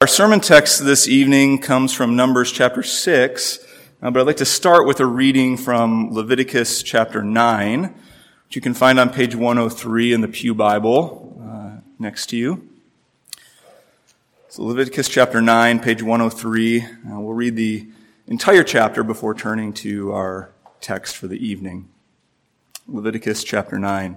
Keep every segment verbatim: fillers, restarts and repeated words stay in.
Our sermon text this evening comes from Numbers chapter six, uh, but I'd like to start with a reading from Leviticus chapter nine, which you can find on page one oh three in the Pew Bible uh, next to you. So Leviticus chapter nine, page one oh three. Uh, we'll read the entire chapter before turning to our text for the evening. Leviticus chapter nine.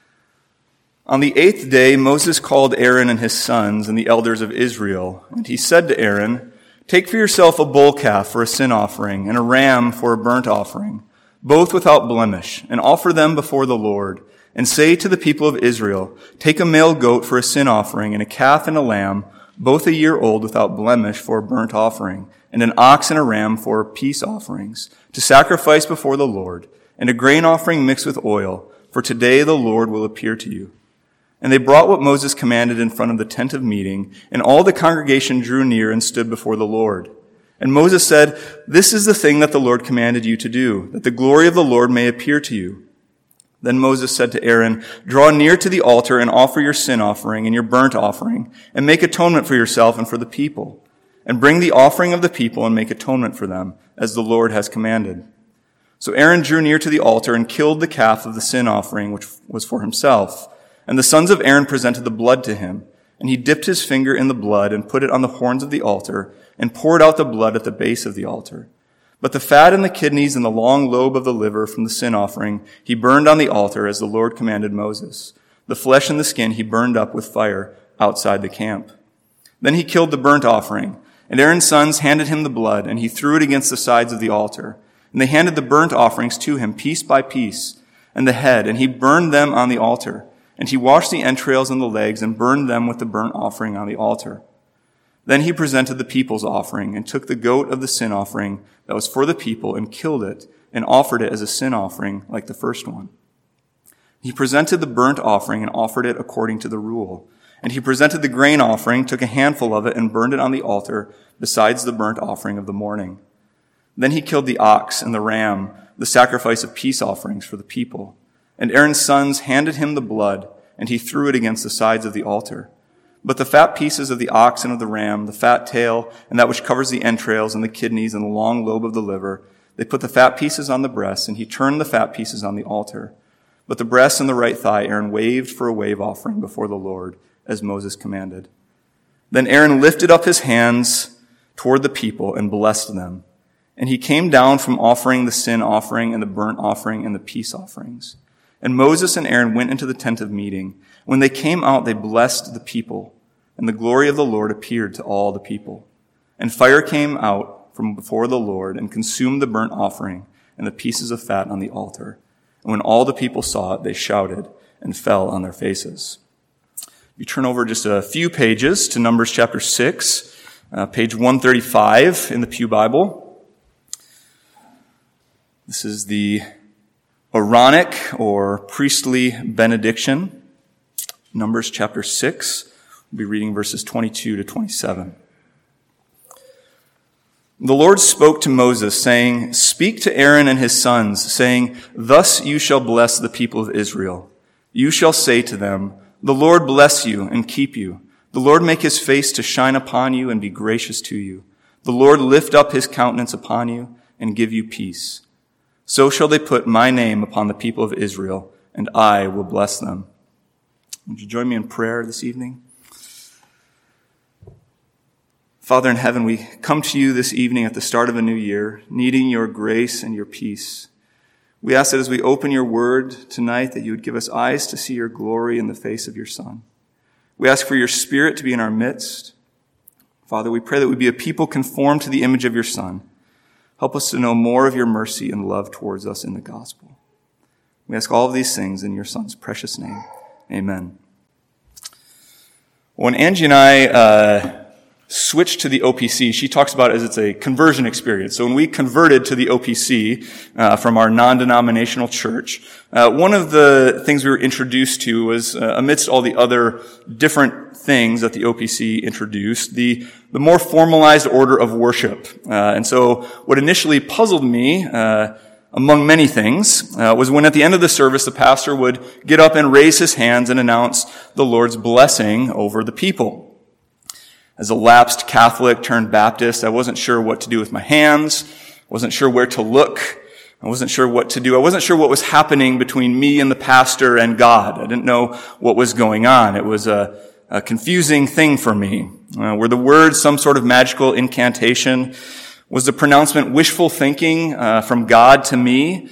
On the eighth day, Moses called Aaron and his sons and the elders of Israel, and he said to Aaron, "Take for yourself a bull calf for a sin offering and a ram for a burnt offering, both without blemish, and offer them before the Lord. And say to the people of Israel, take a male goat for a sin offering and a calf and a lamb, both a year old without blemish for a burnt offering, and an ox and a ram for peace offerings, to sacrifice before the Lord, and a grain offering mixed with oil, for today the Lord will appear to you." And they brought what Moses commanded in front of the tent of meeting, and all the congregation drew near and stood before the Lord. And Moses said, "This is the thing that the Lord commanded you to do, that the glory of the Lord may appear to you." Then Moses said to Aaron, "Draw near to the altar and offer your sin offering and your burnt offering, and make atonement for yourself and for the people. And bring the offering of the people and make atonement for them, as the Lord has commanded." So Aaron drew near to the altar and killed the calf of the sin offering, which was for himself. And the sons of Aaron presented the blood to him, and he dipped his finger in the blood and put it on the horns of the altar and poured out the blood at the base of the altar. But the fat and the kidneys and the long lobe of the liver from the sin offering he burned on the altar as the Lord commanded Moses. The flesh and the skin he burned up with fire outside the camp. Then he killed the burnt offering, and Aaron's sons handed him the blood, and he threw it against the sides of the altar. And they handed the burnt offerings to him piece by piece, and the head, and he burned them on the altar. And he washed the entrails and the legs and burned them with the burnt offering on the altar. Then he presented the people's offering and took the goat of the sin offering that was for the people and killed it and offered it as a sin offering like the first one. He presented the burnt offering and offered it according to the rule. And he presented the grain offering, took a handful of it and burned it on the altar besides the burnt offering of the morning. Then he killed the ox and the ram, the sacrifice of peace offerings for the people. And Aaron's sons handed him the blood, and he threw it against the sides of the altar. But the fat pieces of the ox and of the ram, the fat tail, and that which covers the entrails and the kidneys and the long lobe of the liver, they put the fat pieces on the breasts, and he turned the fat pieces on the altar. But the breast and the right thigh Aaron waved for a wave offering before the Lord, as Moses commanded. Then Aaron lifted up his hands toward the people and blessed them. And he came down from offering the sin offering and the burnt offering and the peace offerings. And Moses and Aaron went into the tent of meeting. When they came out, they blessed the people, and the glory of the Lord appeared to all the people. And fire came out from before the Lord and consumed the burnt offering and the pieces of fat on the altar. And when all the people saw it, they shouted and fell on their faces. You turn over just a few pages to Numbers chapter six, uh, page one thirty-five in the Pew Bible. This is the Aaronic or priestly benediction, Numbers chapter six. We'll be reading verses twenty-two to twenty-seven. The Lord spoke to Moses, saying, "Speak to Aaron and his sons, saying, Thus you shall bless the people of Israel. You shall say to them, The Lord bless you and keep you. The Lord make his face to shine upon you and be gracious to you. The Lord lift up his countenance upon you and give you peace. So shall they put my name upon the people of Israel, and I will bless them." Would you join me in prayer this evening? Father in heaven, we come to you this evening at the start of a new year, needing your grace and your peace. We ask that as we open your word tonight, that you would give us eyes to see your glory in the face of your Son. We ask for your Spirit to be in our midst. Father, we pray that we be a people conformed to the image of your Son. Help us to know more of your mercy and love towards us in the gospel. We ask all of these things in your Son's precious name. Amen. When Angie and I uh, switched to the O P C, she talks about it as it's a conversion experience. So when we converted to the O P C uh, from our non-denominational church, uh, one of the things we were introduced to was, uh, amidst all the other different things that the O P C introduced, the the more formalized order of worship. Uh, and so what initially puzzled me, uh, among many things, uh, was when at the end of the service, the pastor would get up and raise his hands and announce the Lord's blessing over the people. As a lapsed Catholic turned Baptist, I wasn't sure what to do with my hands. I wasn't sure where to look. I wasn't sure what to do. I wasn't sure what was happening between me and the pastor and God. I didn't know what was going on. It was a, a confusing thing for me. Uh, were the words some sort of magical incantation? Was the pronouncement wishful thinking uh, from God to me?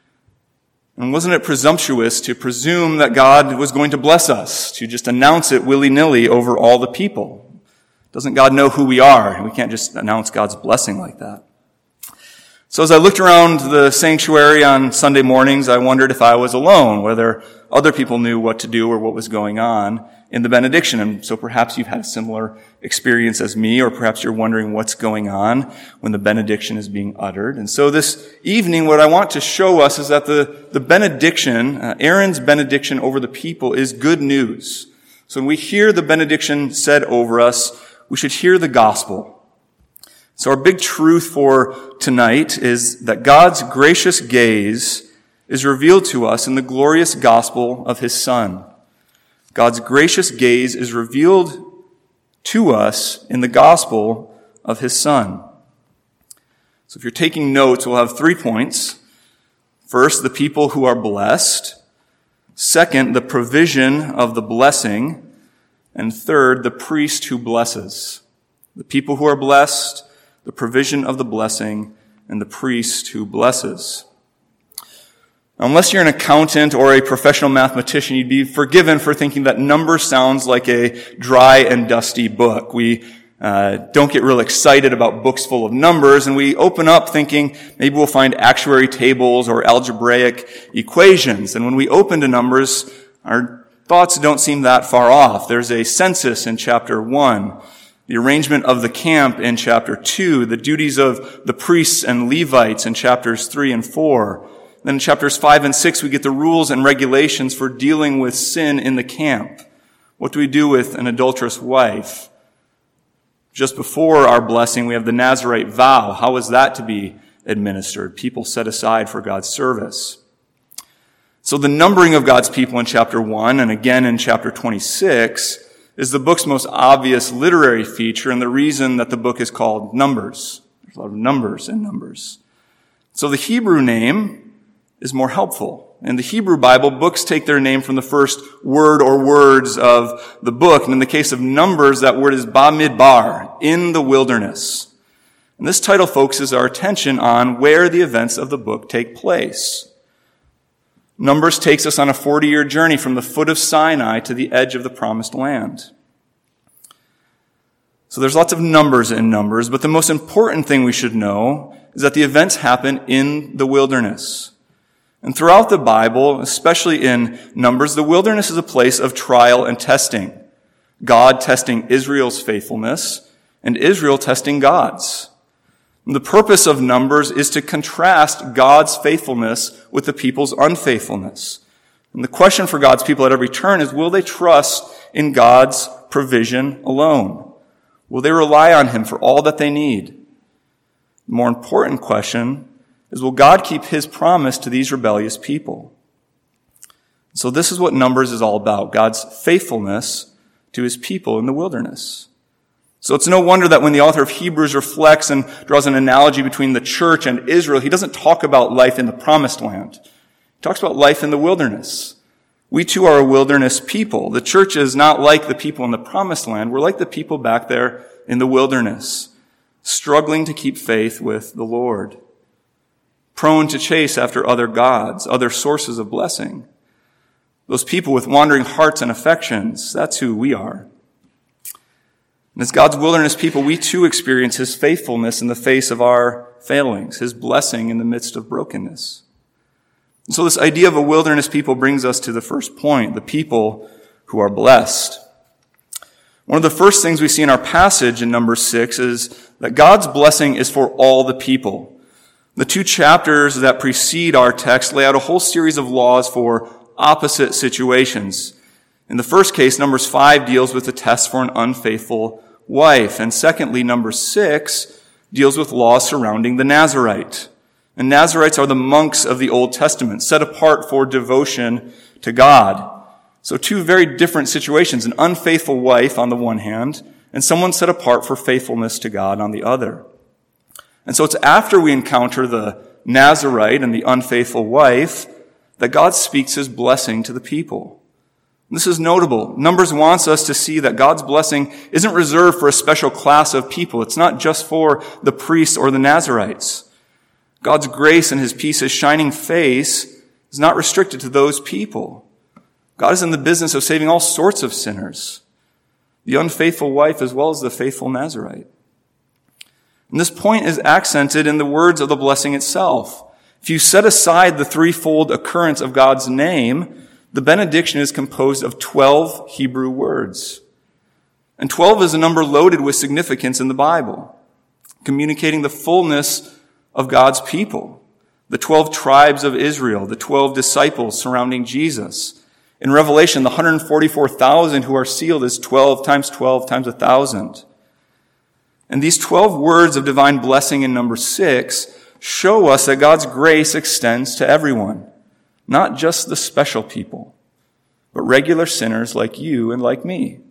And wasn't it presumptuous to presume that God was going to bless us, to just announce it willy-nilly over all the people? Doesn't God know who we are? We can't just announce God's blessing like that. So as I looked around the sanctuary on Sunday mornings, I wondered if I was alone, whether other people knew what to do or what was going on in the benediction. And so perhaps you've had a similar experience as me, or perhaps you're wondering what's going on when the benediction is being uttered. And so this evening, what I want to show us is that the, the benediction, uh, Aaron's benediction over the people, is good news. So when we hear the benediction said over us, we should hear the gospel. So our big truth for tonight is that God's gracious gaze is revealed to us in the glorious gospel of his Son. God's gracious gaze is revealed to us in the gospel of his Son. So if you're taking notes, we'll have three points. First, the people who are blessed. Second, the provision of the blessing. And third, the priest who blesses. The people who are blessed, the provision of the blessing, and the priest who blesses. Unless you're an accountant or a professional mathematician, you'd be forgiven for thinking that Numbers sounds like a dry and dusty book. We uh, don't get real excited about books full of numbers, and we open up thinking maybe we'll find actuary tables or algebraic equations. And when we open to Numbers, our thoughts don't seem that far off. There's a census in chapter one. The arrangement of the camp in chapter two, the duties of the priests and Levites in chapters three and four. Then in chapters five and six, we get the rules and regulations for dealing with sin in the camp. What do we do with an adulterous wife? Just before our blessing, we have the Nazirite vow. How is that to be administered? People set aside for God's service. So the numbering of God's people in chapter one and again in chapter twenty-six is the book's most obvious literary feature and the reason that the book is called Numbers. There's a lot of numbers in Numbers. So the Hebrew name is more helpful. In the Hebrew Bible, books take their name from the first word or words of the book. And in the case of Numbers, that word is Bamidbar, in the wilderness. And this title focuses our attention on where the events of the book take place. Numbers takes us on a forty-year journey from the foot of Sinai to the edge of the promised land. So there's lots of numbers in Numbers, but the most important thing we should know is that the events happen in the wilderness. And throughout the Bible, especially in Numbers, the wilderness is a place of trial and testing. God testing Israel's faithfulness and Israel testing God's. And the purpose of Numbers is to contrast God's faithfulness with the people's unfaithfulness. And the question for God's people at every turn is, will they trust in God's provision alone? Will they rely on him for all that they need? The more important question is, will God keep his promise to these rebellious people? So this is what Numbers is all about, God's faithfulness to his people in the wilderness. So it's no wonder that when the author of Hebrews reflects and draws an analogy between the church and Israel, he doesn't talk about life in the promised land. He talks about life in the wilderness. We too are a wilderness people. The church is not like the people in the promised land. We're like the people back there in the wilderness, struggling to keep faith with the Lord, prone to chase after other gods, other sources of blessing. Those people with wandering hearts and affections, that's who we are. And as God's wilderness people, we too experience his faithfulness in the face of our failings, his blessing in the midst of brokenness. And so this idea of a wilderness people brings us to the first point, the people who are blessed. One of the first things we see in our passage in Numbers six is that God's blessing is for all the people. The two chapters that precede our text lay out a whole series of laws for opposite situations. In the first case, Numbers five deals with the test for an unfaithful wife. And secondly, Numbers six deals with laws surrounding the Nazirite. And Nazirites are the monks of the Old Testament, set apart for devotion to God. So two very different situations, an unfaithful wife on the one hand, and someone set apart for faithfulness to God on the other. And so it's after we encounter the Nazirite and the unfaithful wife that God speaks his blessing to the people. This is notable. Numbers wants us to see that God's blessing isn't reserved for a special class of people. It's not just for the priests or the Nazirites. God's grace and his peace, his shining face, is not restricted to those people. God is in the business of saving all sorts of sinners, the unfaithful wife as well as the faithful Nazirite. And this point is accented in the words of the blessing itself. If you set aside the threefold occurrence of God's name, the benediction is composed of twelve Hebrew words. And twelve is a number loaded with significance in the Bible, communicating the fullness of God's people, the twelve tribes of Israel, the twelve disciples surrounding Jesus. In Revelation, the one hundred forty-four thousand who are sealed is twelve times twelve times one thousand. And these twelve words of divine blessing in number six show us that God's grace extends to everyone, not just the special people, but regular sinners like you and like me.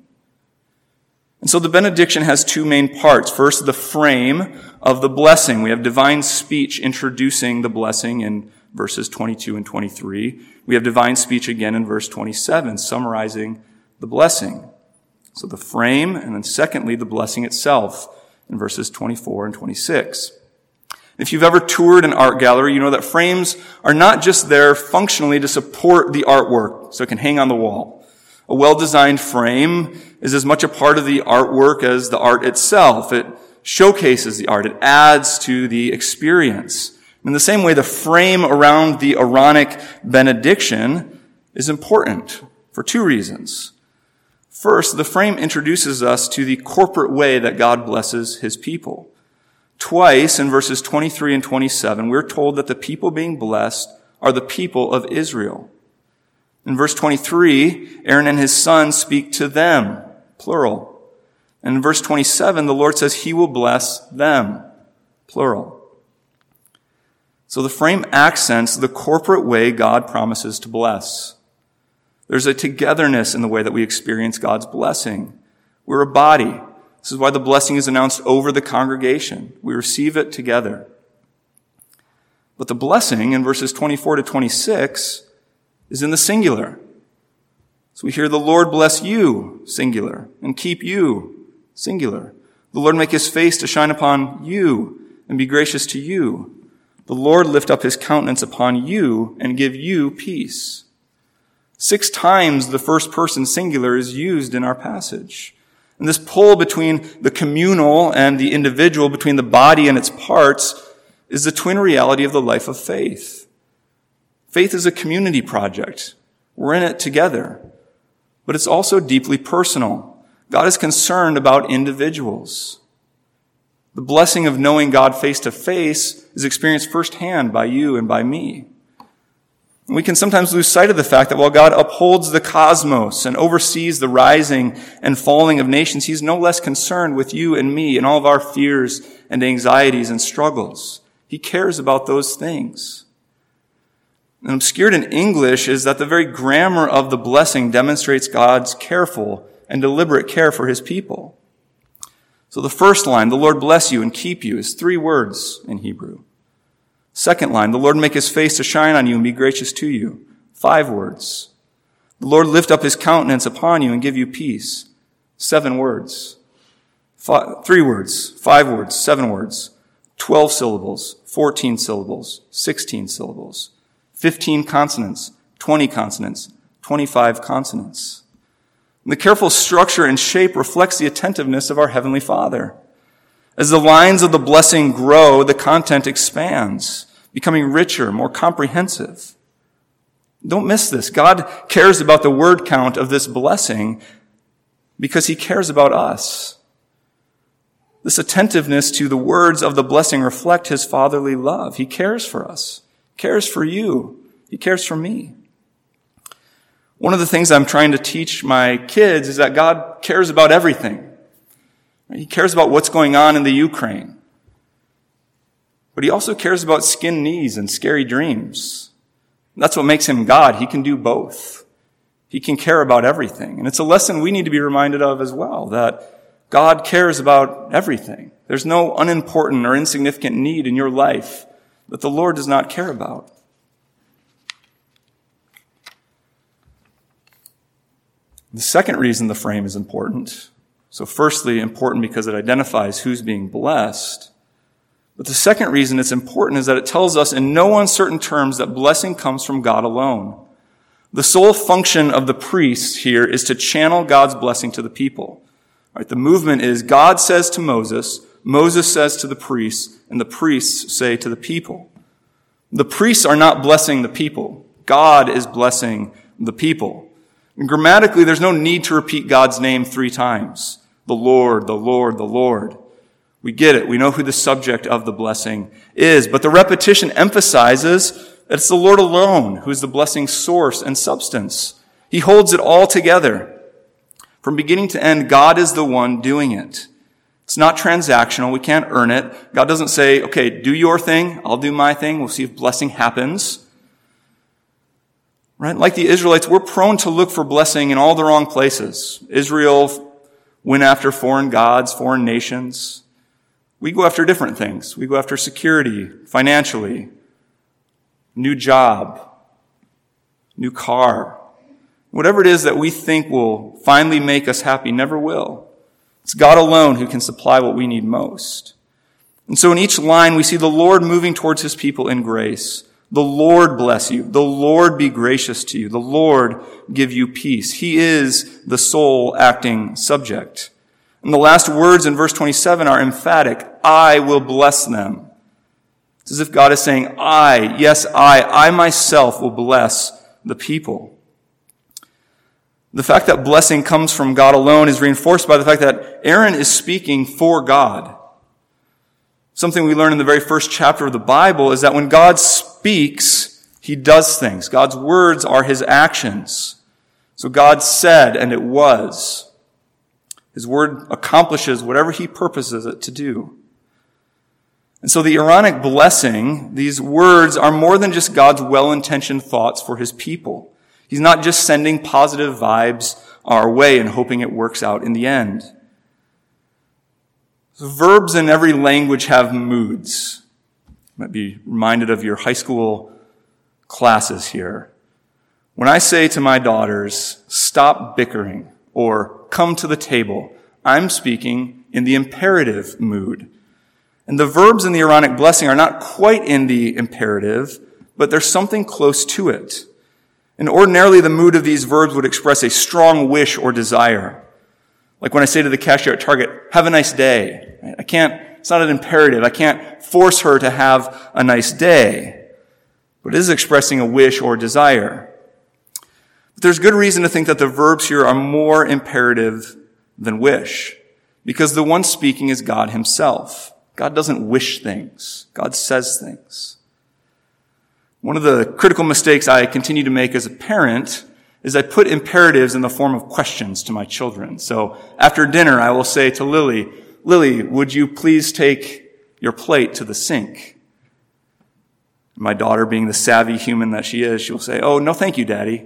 And so the benediction has two main parts. First, the frame of the blessing. We have divine speech introducing the blessing in verses twenty-two and twenty-three. We have divine speech again in verse twenty-seven, summarizing the blessing. So the frame, and then secondly, the blessing itself in verses twenty-four and twenty-six. If you've ever toured an art gallery, you know that frames are not just there functionally to support the artwork so it can hang on the wall. A well-designed frame is as much a part of the artwork as the art itself. It showcases the art. It adds to the experience. In the same way, the frame around the Aaronic benediction is important for two reasons. First, the frame introduces us to the corporate way that God blesses his people. Twice in verses twenty-three and twenty-seven, we're told that the people being blessed are the people of Israel. In verse twenty-three, Aaron and his sons speak to them, plural. And in verse twenty-seven, the Lord says he will bless them, plural. So the frame accents the corporate way God promises to bless. There's a togetherness in the way that we experience God's blessing. We're a body. This is why the blessing is announced over the congregation. We receive it together. But the blessing in verses twenty-four to twenty-six is in the singular. So we hear the Lord bless you, singular, and keep you, singular. The Lord make his face to shine upon you and be gracious to you. The Lord lift up his countenance upon you and give you peace. Six times the first person singular is used in our passage. And this pull between the communal and the individual, between the body and its parts, is the twin reality of the life of faith. Faith is a community project. We're in it together. But it's also deeply personal. God is concerned about individuals. The blessing of knowing God face to face is experienced firsthand by you and by me. We can sometimes lose sight of the fact that while God upholds the cosmos and oversees the rising and falling of nations, he's no less concerned with you and me and all of our fears and anxieties and struggles. He cares about those things. And obscured in English is that the very grammar of the blessing demonstrates God's careful and deliberate care for his people. So the first line, the Lord bless you and keep you, is three words in Hebrew. Second line, the Lord make his face to shine on you and be gracious to you. Five words. The Lord lift up his countenance upon you and give you peace. Seven words. Five, three words, five words, seven words. Twelve syllables, fourteen syllables, sixteen syllables. Fifteen consonants, twenty consonants, twenty-five consonants. And the careful structure and shape reflects the attentiveness of our Heavenly Father. As the lines of the blessing grow, the content expands, becoming richer, more comprehensive. Don't miss this. God cares about the word count of this blessing because he cares about us. This attentiveness to the words of the blessing reflect his fatherly love. He cares for us, cares for you, he cares for me. One of the things I'm trying to teach my kids is that God cares about everything. He cares about what's going on in the Ukraine. But he also cares about skinned knees and scary dreams. That's what makes him God. He can do both. He can care about everything. And it's a lesson we need to be reminded of as well, that God cares about everything. There's no unimportant or insignificant need in your life that the Lord does not care about. The second reason the frame is important, so firstly, important because it identifies who's being blessed. But the second reason it's important is that it tells us in no uncertain terms that blessing comes from God alone. The sole function of the priest here is to channel God's blessing to the people. Right, the movement is God says to Moses, Moses says to the priests, and the priests say to the people. The priests are not blessing the people. God is blessing the people. And grammatically, there's no need to repeat God's name three times. The Lord, the Lord, the Lord. We get it. We know who the subject of the blessing is. But the repetition emphasizes that it's the Lord alone who is the blessing's source and substance. He holds it all together. From beginning to end, God is the one doing it. It's not transactional. We can't earn it. God doesn't say, okay, do your thing. I'll do my thing. We'll see if blessing happens. Right? Like the Israelites, we're prone to look for blessing in all the wrong places. Israel went after foreign gods, foreign nations. We go after different things. We go after security, financially, new job, new car. Whatever it is that we think will finally make us happy never will. It's God alone who can supply what we need most. And so in each line, we see the Lord moving towards his people in grace. The Lord bless you. The Lord be gracious to you. The Lord give you peace. He is the sole acting subject. And the last words in verse twenty-seven are emphatic. I will bless them. It's as if God is saying, I, yes, I, I myself will bless the people. The fact that blessing comes from God alone is reinforced by the fact that Aaron is speaking for God. Something we learn in the very first chapter of the Bible is that when God speaks, he does things. God's words are his actions. So God said, and it was. His word accomplishes whatever he purposes it to do. And so the Aaronic blessing, these words are more than just God's well-intentioned thoughts for his people. He's not just sending positive vibes our way and hoping it works out in the end. So verbs in every language have moods. You might be reminded of your high school classes here. When I say to my daughters, stop bickering or come to the table, I'm speaking in the imperative mood. And the verbs in the Aaronic blessing are not quite in the imperative, but there's something close to it. And ordinarily, the mood of these verbs would express a strong wish or desire. Like when I say to the cashier at Target, have a nice day. I can't, it's not an imperative. I can't force her to have a nice day. But it is expressing a wish or desire. But there's good reason to think that the verbs here are more imperative than wish. Because the one speaking is God himself. God doesn't wish things. God says things. One of the critical mistakes I continue to make as a parent is I put imperatives in the form of questions to my children. So after dinner, I will say to Lily, Lily, would you please take your plate to the sink? My daughter, being the savvy human that she is, she will say, oh, no, thank you, Daddy.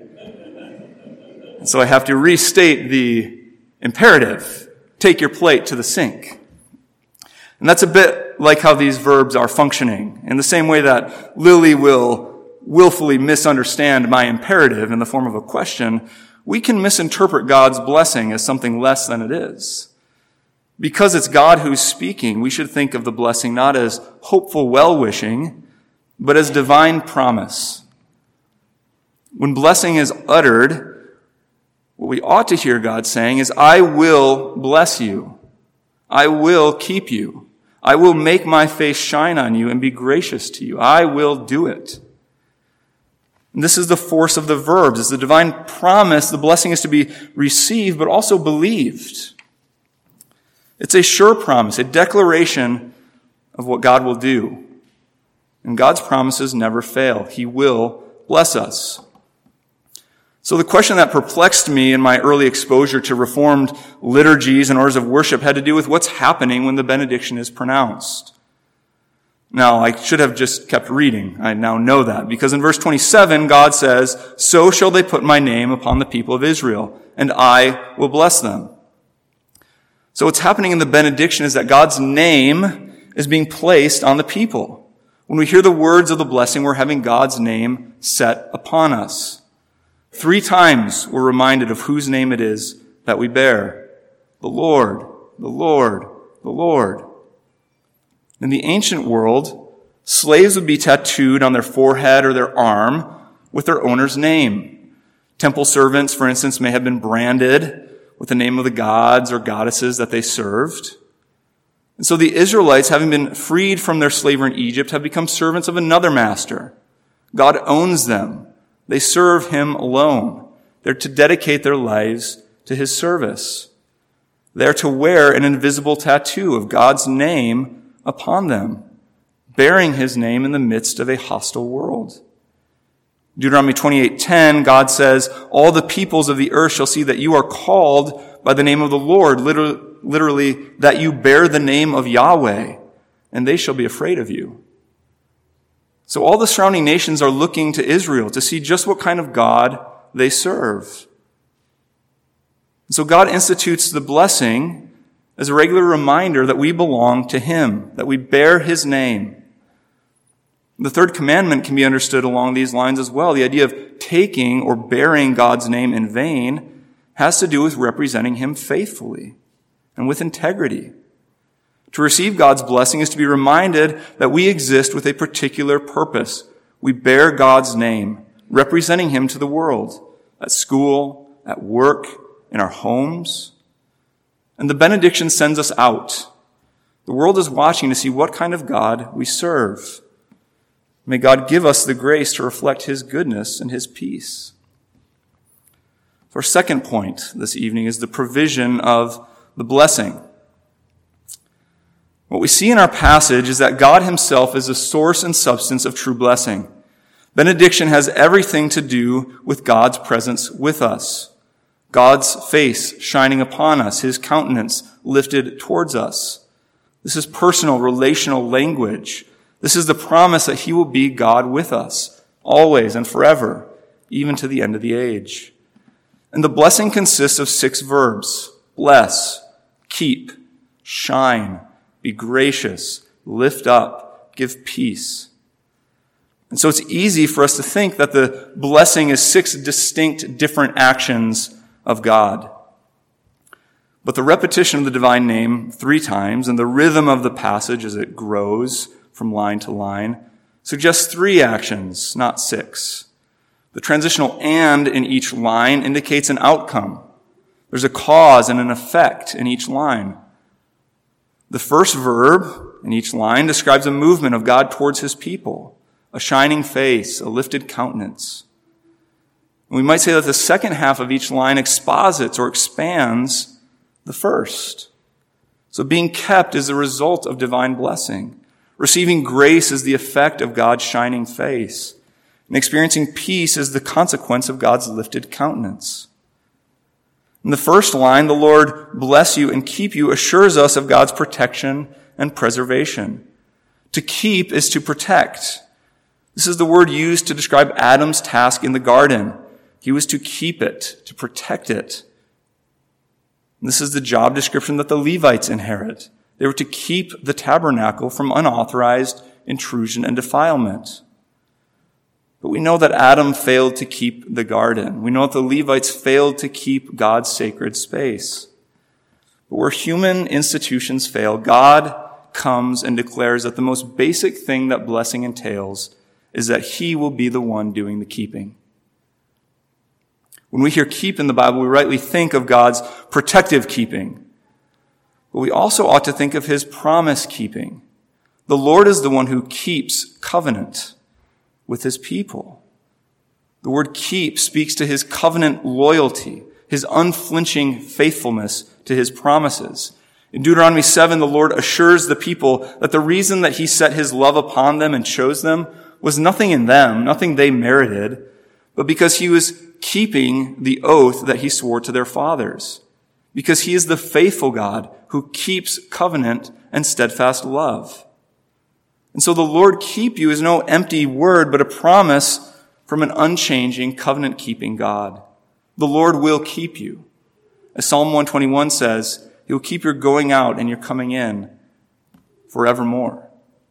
And so I have to restate the imperative. Take your plate to the sink. And that's a bit like how these verbs are functioning. In the same way that Lily will willfully misunderstand my imperative in the form of a question, we can misinterpret God's blessing as something less than it is. Because it's God who's speaking, we should think of the blessing not as hopeful well-wishing, but as divine promise. When blessing is uttered, what we ought to hear God saying is, I will bless you. I will keep you. I will make my face shine on you and be gracious to you. I will do it. And this is the force of the verbs. It's the divine promise. The blessing is to be received, but also believed. It's a sure promise, a declaration of what God will do. And God's promises never fail. He will bless us. So the question that perplexed me in my early exposure to Reformed liturgies and orders of worship had to do with what's happening when the benediction is pronounced. Now, I should have just kept reading. I now know that. Because in verse twenty-seven, God says, so shall they put my name upon the people of Israel, and I will bless them. So what's happening in the benediction is that God's name is being placed on the people. When we hear the words of the blessing, we're having God's name set upon us. Three times we're reminded of whose name it is that we bear. The Lord, the Lord, the Lord. In the ancient world, slaves would be tattooed on their forehead or their arm with their owner's name. Temple servants, for instance, may have been branded with the name of the gods or goddesses that they served. And so the Israelites, having been freed from their slavery in Egypt, have become servants of another master. God owns them. They serve him alone. They're to dedicate their lives to his service. They're to wear an invisible tattoo of God's name upon them, bearing his name in the midst of a hostile world. Deuteronomy twenty-eight ten, God says, all the peoples of the earth shall see that you are called by the name of the Lord, literally, literally that you bear the name of Yahweh, and they shall be afraid of you. So all the surrounding nations are looking to Israel to see just what kind of God they serve. So God institutes the blessing as a regular reminder that we belong to him, that we bear his name. The third commandment can be understood along these lines as well. The idea of taking or bearing God's name in vain has to do with representing him faithfully and with integrity. To receive God's blessing is to be reminded that we exist with a particular purpose. We bear God's name, representing him to the world, at school, at work, in our homes. And the benediction sends us out. The world is watching to see what kind of God we serve. May God give us the grace to reflect his goodness and his peace. Our second point this evening is the provision of the blessing. What we see in our passage is that God himself is the source and substance of true blessing. Benediction has everything to do with God's presence with us. God's face shining upon us, his countenance lifted towards us. This is personal, relational language. This is the promise that he will be God with us, always and forever, even to the end of the age. And the blessing consists of six verbs: bless, keep, shine, be gracious, lift up, give peace. And so it's easy for us to think that the blessing is six distinct different actions of God. But the repetition of the divine name three times and the rhythm of the passage as it grows from line to line suggests three actions, not six. The transitional and in each line indicates an outcome. There's a cause and an effect in each line. The first verb in each line describes a movement of God towards his people, a shining face, a lifted countenance. And we might say that the second half of each line exposits or expands the first. So being kept is the result of divine blessing. Receiving grace is the effect of God's shining face. And experiencing peace is the consequence of God's lifted countenance. In the first line, the Lord bless you and keep you assures us of God's protection and preservation. To keep is to protect. This is the word used to describe Adam's task in the garden. He was to keep it, to protect it. And this is the job description that the Levites inherit. They were to keep the tabernacle from unauthorized intrusion and defilement. But we know that Adam failed to keep the garden. We know that the Levites failed to keep God's sacred space. But where human institutions fail, God comes and declares that the most basic thing that blessing entails is that he will be the one doing the keeping. When we hear keep in the Bible, we rightly think of God's protective keeping. But we also ought to think of his promise keeping. The Lord is the one who keeps covenant with his people. The word keep speaks to his covenant loyalty, his unflinching faithfulness to his promises. In Deuteronomy seven, the Lord assures the people that the reason that he set his love upon them and chose them was nothing in them, nothing they merited, but because he was keeping the oath that he swore to their fathers. Because he is the faithful God who keeps covenant and steadfast love. And so the Lord keep you is no empty word, but a promise from an unchanging, covenant-keeping God. The Lord will keep you. As Psalm one twenty-one says, He will keep your going out and your coming in forevermore.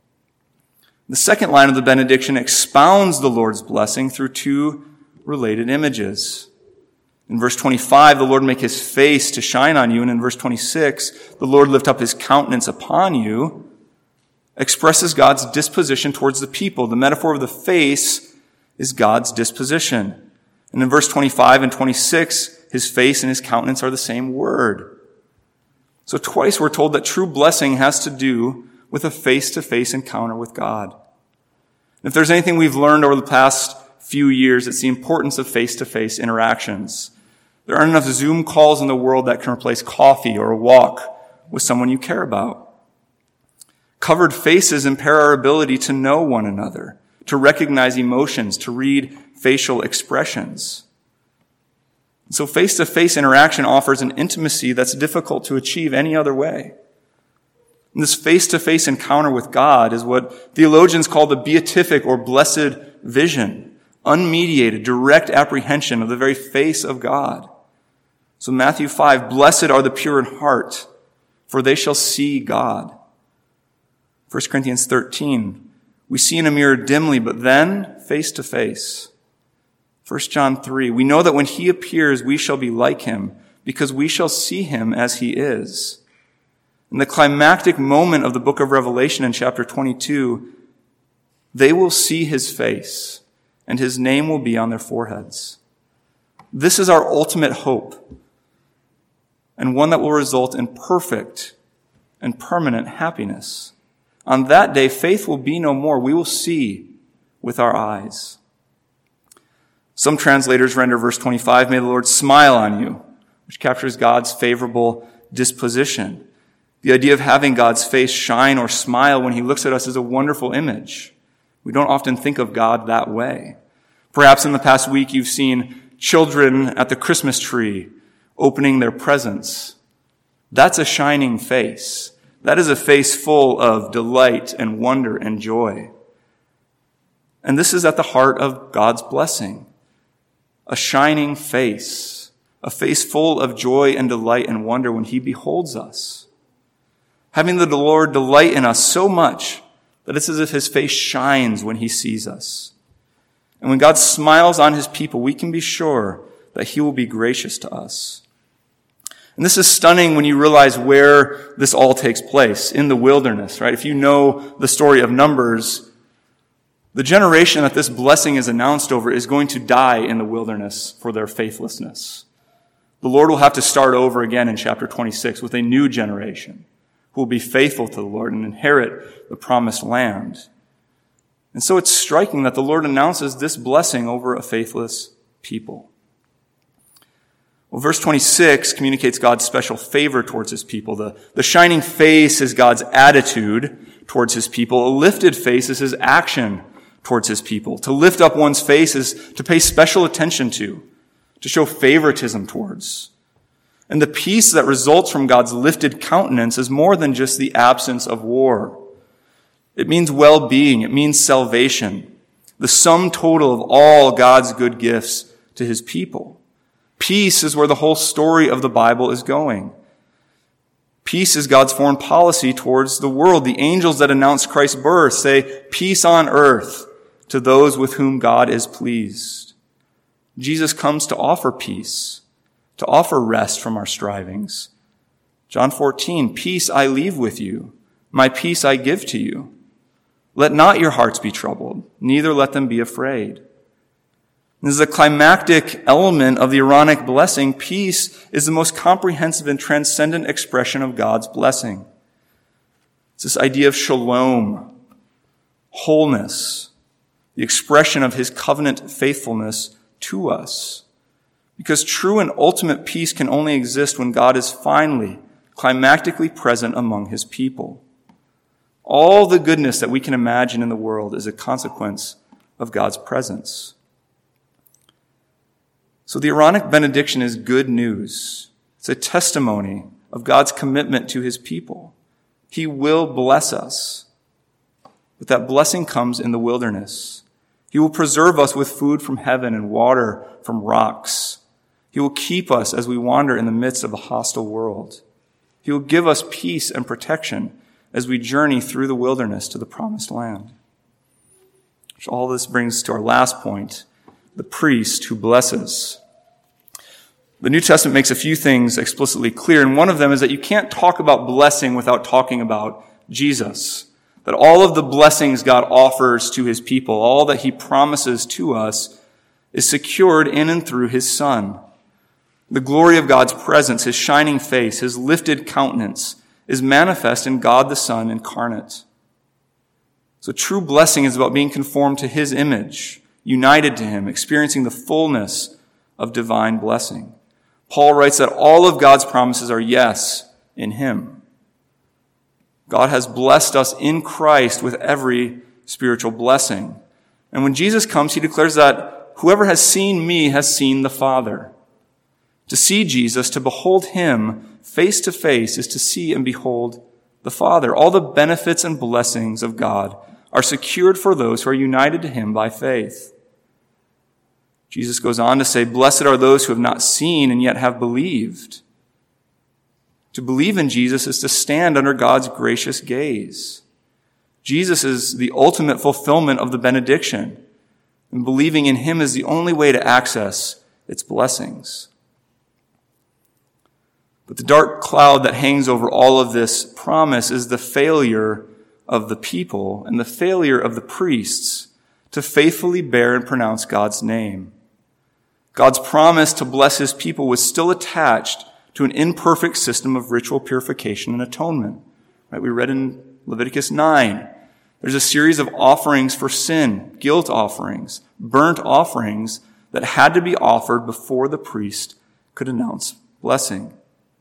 The second line of the benediction expounds the Lord's blessing through two related images. In verse twenty-five, the Lord make his face to shine on you. And in verse twenty-six, the Lord lift up his countenance upon you, expresses God's disposition towards the people. The metaphor of the face is God's disposition. And in verse twenty-five and twenty-six, his face and his countenance are the same word. So twice we're told that true blessing has to do with a face-to-face encounter with God. If there's anything we've learned over the past few years, it's the importance of face-to-face interactions. There aren't enough Zoom calls in the world that can replace coffee or a walk with someone you care about. Covered faces impair our ability to know one another, to recognize emotions, to read facial expressions. So face-to-face interaction offers an intimacy that's difficult to achieve any other way. And this face-to-face encounter with God is what theologians call the beatific or blessed vision, unmediated, direct apprehension of the very face of God. So Matthew five, blessed are the pure in heart, for they shall see God. First Corinthians thirteen, we see in a mirror dimly, but then face to face. First John three, we know that when he appears, we shall be like him, because we shall see him as he is. In the climactic moment of the book of Revelation in chapter twenty-two, they will see his face, and his name will be on their foreheads. This is our ultimate hope, and one that will result in perfect and permanent happiness. On that day, faith will be no more. We will see with our eyes. Some translators render verse twenty-five, may the Lord smile on you, which captures God's favorable disposition. The idea of having God's face shine or smile when he looks at us is a wonderful image. We don't often think of God that way. Perhaps in the past week you've seen children at the Christmas tree opening their presents. That's a shining face. That is a face full of delight and wonder and joy. And this is at the heart of God's blessing. A shining face, a face full of joy and delight and wonder when he beholds us. Having the Lord delight in us so much that it's as if his face shines when he sees us. And when God smiles on his people, we can be sure that he will be gracious to us. And this is stunning when you realize where this all takes place, in the wilderness, right? If you know the story of Numbers, the generation that this blessing is announced over is going to die in the wilderness for their faithlessness. The Lord will have to start over again in chapter twenty-six with a new generation who will be faithful to the Lord and inherit the promised land. And so it's striking that the Lord announces this blessing over a faithless people. Well, verse twenty-six communicates God's special favor towards his people. The, the shining face is God's attitude towards his people. A lifted face is his action towards his people. To lift up one's face is to pay special attention to, to show favoritism towards. And the peace that results from God's lifted countenance is more than just the absence of war. It means well-being. It means salvation. The sum total of all God's good gifts to his people. Peace is where the whole story of the Bible is going. Peace is God's foreign policy towards the world. The angels that announce Christ's birth say, peace on earth to those with whom God is pleased. Jesus comes to offer peace, to offer rest from our strivings. John fourteen, peace I leave with you, my peace I give to you. Let not your hearts be troubled, neither let them be afraid. This is a climactic element of the Aaronic blessing. Peace is the most comprehensive and transcendent expression of God's blessing. It's this idea of shalom, wholeness, the expression of his covenant faithfulness to us. Because true and ultimate peace can only exist when God is finally, climactically present among his people. All the goodness that we can imagine in the world is a consequence of God's presence. So the Aaronic benediction is good news. It's a testimony of God's commitment to his people. He will bless us. But that blessing comes in the wilderness. He will preserve us with food from heaven and water from rocks. He will keep us as we wander in the midst of a hostile world. He will give us peace and protection as we journey through the wilderness to the promised land. Which all this brings us to our last point, the priest who blesses. The New Testament makes a few things explicitly clear, and one of them is that you can't talk about blessing without talking about Jesus. That all of the blessings God offers to his people, all that he promises to us, is secured in and through his Son. The glory of God's presence, his shining face, his lifted countenance, is manifest in God the Son incarnate. So true blessing is about being conformed to his image, united to him, experiencing the fullness of divine blessing. Paul writes that all of God's promises are yes in him. God has blessed us in Christ with every spiritual blessing. And when Jesus comes, he declares that whoever has seen me has seen the Father. To see Jesus, to behold him face to face, is to see and behold the Father. All the benefits and blessings of God are secured for those who are united to him by faith. Jesus goes on to say, "Blessed are those who have not seen and yet have believed." To believe in Jesus is to stand under God's gracious gaze. Jesus is the ultimate fulfillment of the benediction, and believing in him is the only way to access its blessings. But the dark cloud that hangs over all of this promise is the failure of the people and the failure of the priests to faithfully bear and pronounce God's name. God's promise to bless his people was still attached to an imperfect system of ritual purification and atonement. Right? We read in Leviticus nine, there's a series of offerings for sin, guilt offerings, burnt offerings that had to be offered before the priest could announce blessing.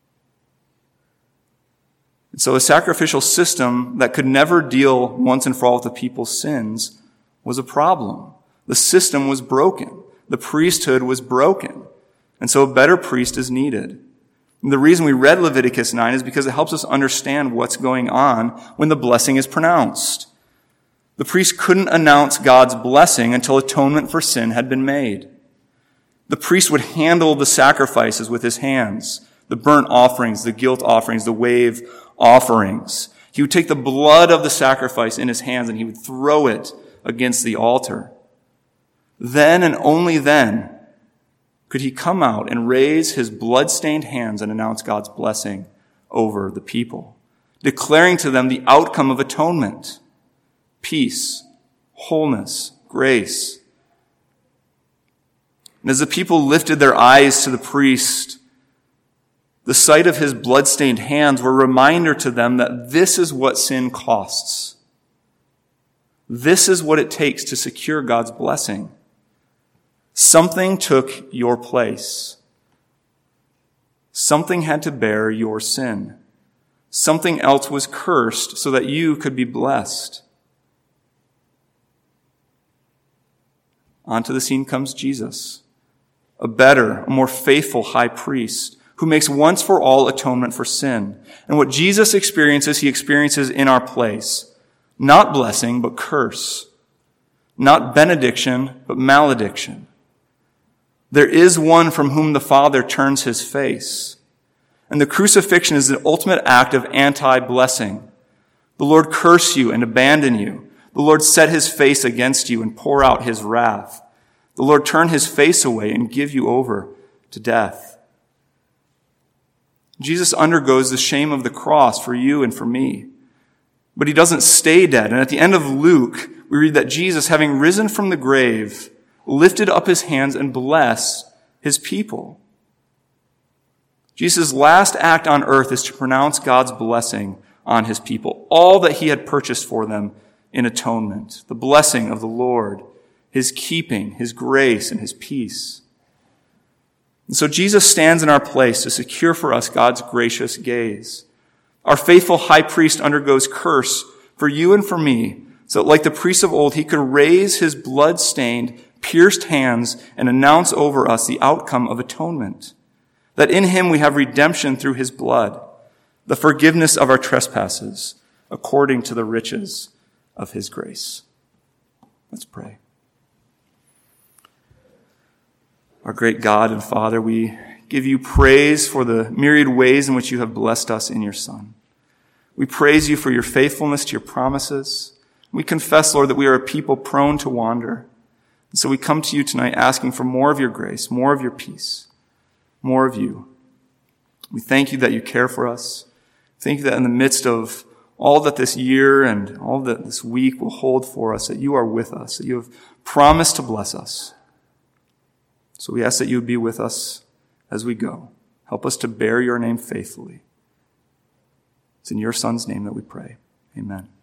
And so a sacrificial system that could never deal once and for all with the people's sins was a problem. The system was broken. The priesthood was broken. And so a better priest is needed. And the reason we read Leviticus nine is because it helps us understand what's going on when the blessing is pronounced. The priest couldn't announce God's blessing until atonement for sin had been made. The priest would handle the sacrifices with his hands, the burnt offerings, the guilt offerings, the wave offerings. He would take the blood of the sacrifice in his hands and he would throw it against the altar. Then and only then could he come out and raise his blood-stained hands and announce God's blessing over the people, declaring to them the outcome of atonement: peace, wholeness, grace. And as the people lifted their eyes to the priest, the sight of his blood-stained hands were a reminder to them that this is what sin costs. This is what it takes to secure God's blessing. Something took your place. Something had to bear your sin. Something else was cursed so that you could be blessed. Onto the scene comes Jesus, a better, a more faithful high priest who makes once for all atonement for sin. And what Jesus experiences, he experiences in our place. Not blessing, but curse. Not benediction, but malediction. There is one from whom the Father turns his face. And the crucifixion is the ultimate act of anti-blessing. The Lord curse you and abandon you. The Lord set his face against you and pour out his wrath. The Lord turn his face away and give you over to death. Jesus undergoes the shame of the cross for you and for me. But he doesn't stay dead. And at the end of Luke, we read that Jesus, having risen from the grave, lifted up his hands and blessed his people. Jesus' last act on earth is to pronounce God's blessing on his people, all that he had purchased for them in atonement, the blessing of the Lord, his keeping, his grace, and his peace. And so Jesus stands in our place to secure for us God's gracious gaze. Our faithful high priest undergoes curse for you and for me, so that like the priests of old, he could raise his blood-stained, pierced hands and announce over us the outcome of atonement. That in him we have redemption through his blood, the forgiveness of our trespasses, according to the riches of his grace. Let's pray. Our great God and Father, we give you praise for the myriad ways in which you have blessed us in your Son. We praise you for your faithfulness to your promises. We confess, Lord, that we are a people prone to wander. And so we come to you tonight asking for more of your grace, more of your peace, more of you. We thank you that you care for us. Thank you that in the midst of all that this year and all that this week will hold for us, that you are with us, that you have promised to bless us. So we ask that you would be with us as we go. Help us to bear your name faithfully. It's in your Son's name that we pray. Amen.